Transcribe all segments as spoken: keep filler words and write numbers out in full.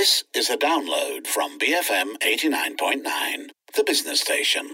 This is a download from B F M eighty-nine point nine, the business station.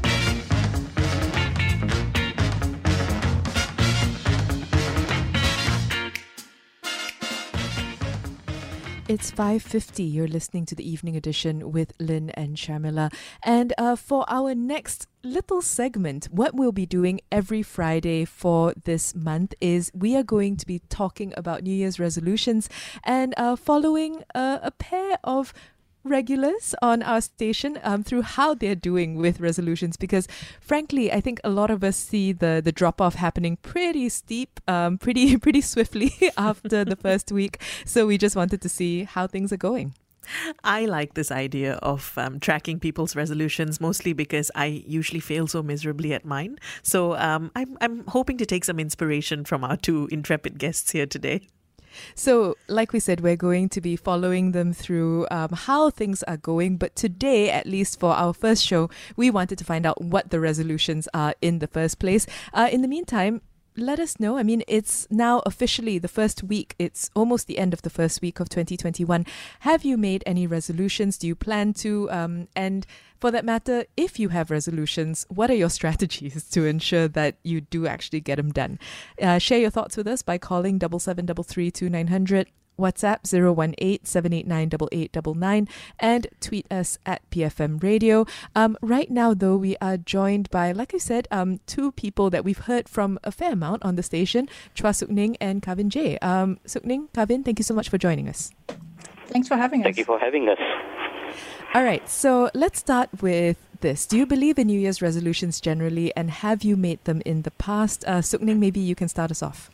It's five fifty. You're listening to the Evening Edition with Lynn and Sharmila. And uh, for our next little segment, what we'll be doing every Friday for this month is we are going to be talking about New Year's resolutions and uh, following uh, a pair of regulars on our station um, through how they're doing with resolutions, because frankly I think a lot of us see the the drop off happening pretty steep um, pretty pretty swiftly after the first week, so we just wanted to see how things are going. I like this idea of um, tracking people's resolutions, mostly because I usually fail so miserably at mine. So um, I'm I'm hoping to take some inspiration from our two intrepid guests here today. So, like we said, we're going to be following them through um, how things are going. But today, at least for our first show, we wanted to find out what the resolutions are in the first place. Uh, in the meantime, let us know. I mean, it's now officially the first week. It's almost the end of the first week of twenty twenty-one. Have you made any resolutions? Do you plan to? Um, and for that matter, if you have resolutions, what are your strategies to ensure that you do actually get them done? Uh, share your thoughts with us by calling double seven double three two nine hundred. WhatsApp zero one eight seven eight nine eight eight nine nine and tweet us at P F M Radio. Um, right now, though, we are joined by, like I said, um, two people that we've heard from a fair amount on the station, Chua Suk Ning and Kavin J. Um, Suk Ning, Kavin, thank you so much for joining us. Thanks for having us. Thank you for having us. All right, so let's start with this. Do you believe in New Year's resolutions generally, and have you made them in the past? Uh, Suk Ning, maybe you can start us off.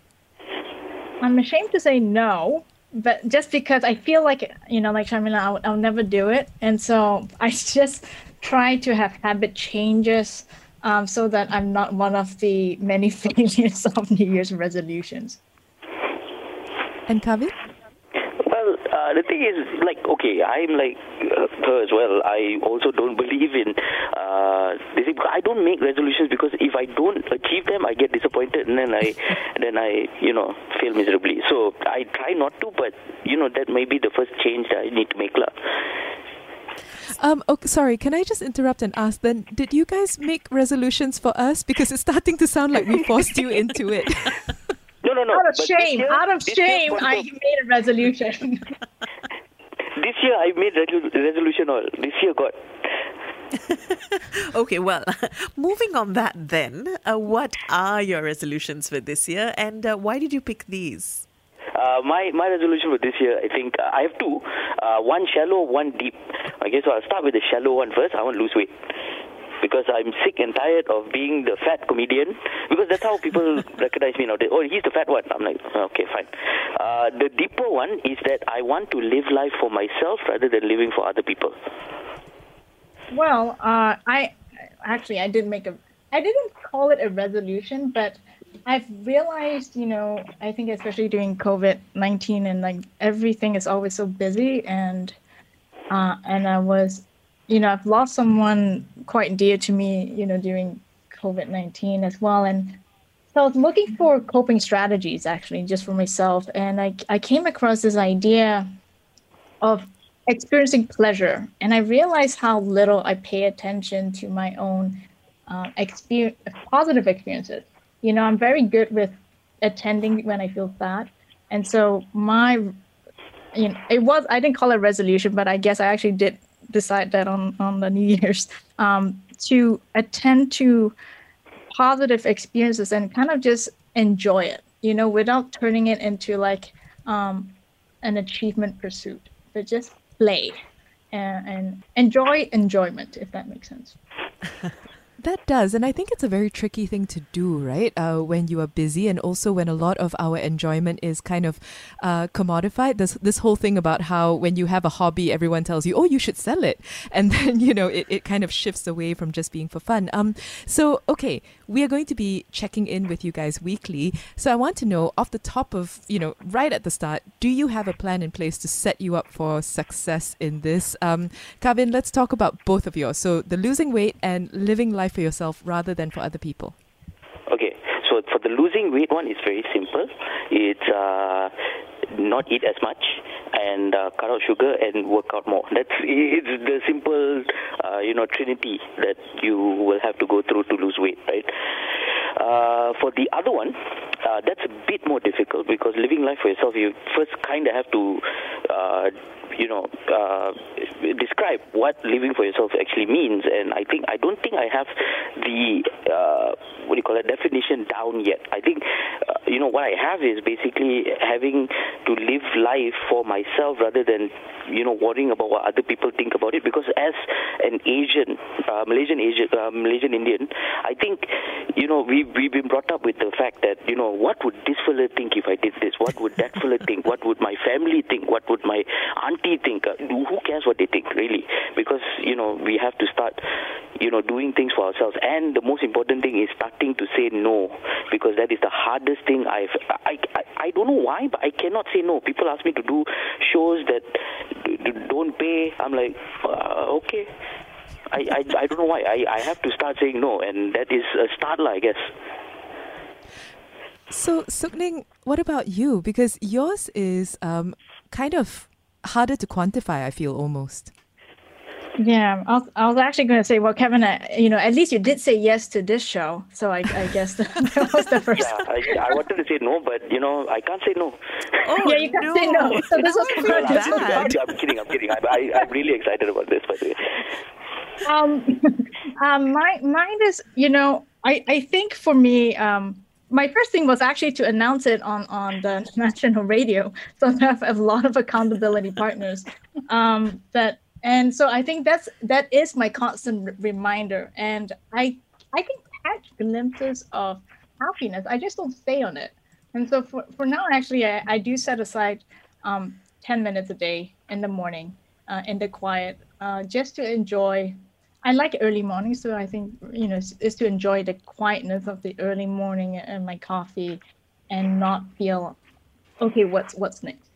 I'm ashamed to say no. But just because I feel like, you know, like Sharmila, I'll, I'll never do it. And so I just try to have habit changes um, so that I'm not one of the many failures of New Year's resolutions. And Kavin? Well, uh, the thing is, like, okay, I'm like uh, her as well. I also don't believe in, uh, they say, I don't make resolutions because if I don't achieve them, I get disappointed and then I, then I, you know, fail miserably. So I try not to, but, you know, that may be the first change that I need to make. Um, okay, sorry, can I just interrupt and ask then, did you guys make resolutions for us? Because it's starting to sound like we forced you into it. No, no, no. Out of but shame, year, out of shame, I of, made a resolution. This year I made a resolution all. This year got. Okay, well, moving on that then, uh, what are your resolutions for this year, and uh, why did you pick these? Uh, my, my resolution for this year, I think, uh, I have two. Uh, one shallow, one deep. Okay, so I'll start with the shallow one first. I want to lose weight. Because I'm sick and tired of being the fat comedian. Because that's how people recognize me nowadays. Oh, he's the fat one. I'm like, okay, fine. Uh, the deeper one is that I want to live life for myself rather than living for other people. Well, uh, I actually, I didn't make a, I didn't call it a resolution, but I've realized, you know, I think especially during COVID nineteen and like everything is always so busy, and uh, and I was, you know, I've lost someone quite dear to me, you know, during COVID nineteen as well. And so I was looking for coping strategies, actually, just for myself. And I, I came across this idea of experiencing pleasure. And I realized how little I pay attention to my own uh, experience, positive experiences. You know, I'm very good with attending when I feel sad. And so my, you know, it was, I didn't call it resolution, but I guess I actually did decide that on, on the New Year's, um, to attend to positive experiences and kind of just enjoy it, you know, without turning it into like um, an achievement pursuit, but just play and, and enjoy enjoyment, if that makes sense. That does, and I think it's a very tricky thing to do, right? Uh, when you are busy, and also when a lot of our enjoyment is kind of uh, commodified. This this whole thing about how when you have a hobby, everyone tells you, "Oh, you should sell it," and then you know it, it kind of shifts away from just being for fun. Um, so okay, we are going to be checking in with you guys weekly. So I want to know, off the top of you know, right at the start, do you have a plan in place to set you up for success in this? Um, Kavin, let's talk about both of yours. So the losing weight and living life for yourself rather than for other people. Okay, so for the losing weight one, it's very simple. It's uh, not eat as much and uh, cut out sugar and work out more. That's it's the simple, uh, you know, trinity that you will have to go through to lose weight, right? Uh, for the other one, uh, that's a bit more difficult because living life for yourself, you first kind of have to, uh, you know, uh, describe what living for yourself actually means. And I think I don't think I have the uh, what do you call it definition down yet. I think uh, you know what I have is basically having to live life for myself rather than you know worrying about what other people think about it. Because as an Asian, uh, Malaysian Asian, uh, Malaysian Indian, I think you know we we've been brought up with the fact that you know what would this fella think if I did this? What would that fella think? What would my family think? What would my auntie think? Uh, who cares what they think, really? Because you know we have to start you know doing things for ourselves. And the most important thing is starting to say no, because that is the hardest thing. I've I I, I don't know why, but I cannot say no. People ask me to do shows that d- d- don't pay. I'm like, uh, okay. I, I, I don't know why. I, I have to start saying no, and that is a start, I guess. So, Sook Ning, what about you? Because yours is um, kind of harder to quantify, I feel, almost. Yeah, I was, I was actually going to say, well, Kevin, I, you know, at least you did say yes to this show. So I, I guess that, that was the first. Yeah, I, I wanted to say no, but, you know, I can't say no. Oh, yeah, you can't no. say no. So this was I the feel first. This was bad. I'm kidding, I'm kidding. I, I, I'm really excited about this, by the way. Um, um, my, mine is, you know, I, I think for me, um, my first thing was actually to announce it on, on the national radio. So I have a lot of accountability partners. Um, that and so I think that's that is my constant r- reminder. And I I can catch glimpses of happiness. I just don't stay on it. And so for, for now, actually, I, I do set aside um, ten minutes a day in the morning, uh, in the quiet, uh, just to enjoy. I like early mornings, so I think, you know, is, is to enjoy the quietness of the early morning and my coffee and not feel, okay, what's what's next?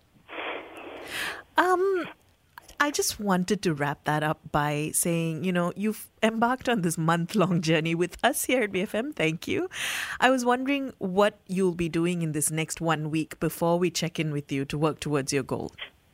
Um, I just wanted to wrap that up by saying, you know, you've embarked on this month-long journey with us here at B F M. Thank you. I was wondering what you'll be doing in this next one week before we check in with you to work towards your goal.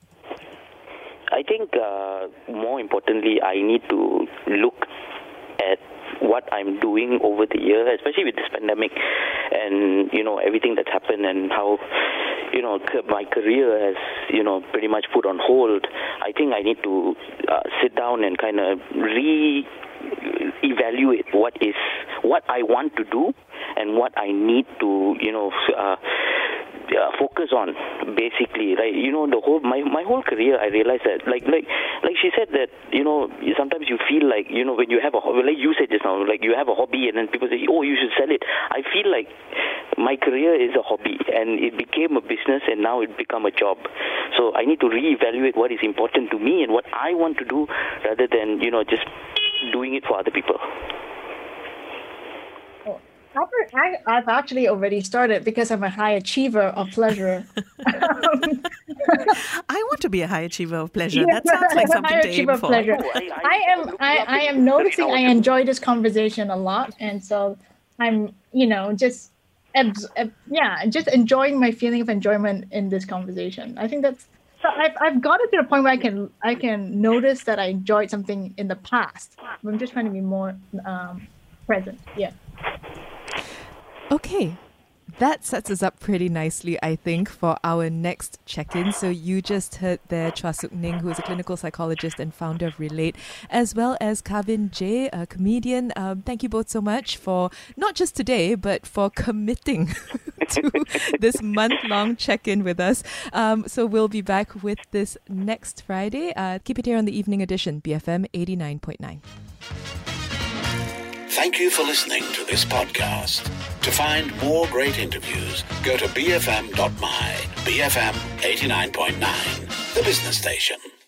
I think uh, more importantly, I need to look at what I'm doing over the year, especially with this pandemic and, you know, everything that's happened and how, you know, my career has, you know, pretty much put on hold. I think I need to uh, sit down and kind of re-evaluate what is, what I want to do and what I need to, you know, uh, Uh, focus on, basically, right? You know, the whole my, my whole career, I realized that, like like like she said that, you know, sometimes you feel like, you know, when you have a hobby, like you said just now, like you have a hobby and then people say, oh, you should sell it. I feel like my career is a hobby and it became a business and now it become a job. So I need to reevaluate what is important to me and what I want to do rather than, you know, just doing it for other people. I, I've actually already started because I'm a high achiever of pleasure. I want to be a high achiever of pleasure. That sounds like something high to achiever aim of for. pleasure. Oh, I- I- I am I, I am noticing I enjoy this conversation a lot, and so I'm you know just abs- ab- yeah just enjoying my feeling of enjoyment in this conversation. I think that's so I've I've got it to the point where I can I can notice that I enjoyed something in the past. I'm just trying to be more um, present. Yeah. Okay, that sets us up pretty nicely, I think, for our next check-in. So you just heard there Chua Sook Ning, who is a clinical psychologist and founder of Relate, as well as Kavin J, a comedian. Um, thank you both so much for not just today, but for committing to this month-long check-in with us. Um, so we'll be back with this next Friday. Uh, keep it here on the evening edition, B F M eighty-nine point nine. Thank you for listening to this podcast. To find more great interviews, go to b f m dot my. B F M eighty-nine point nine, the business station.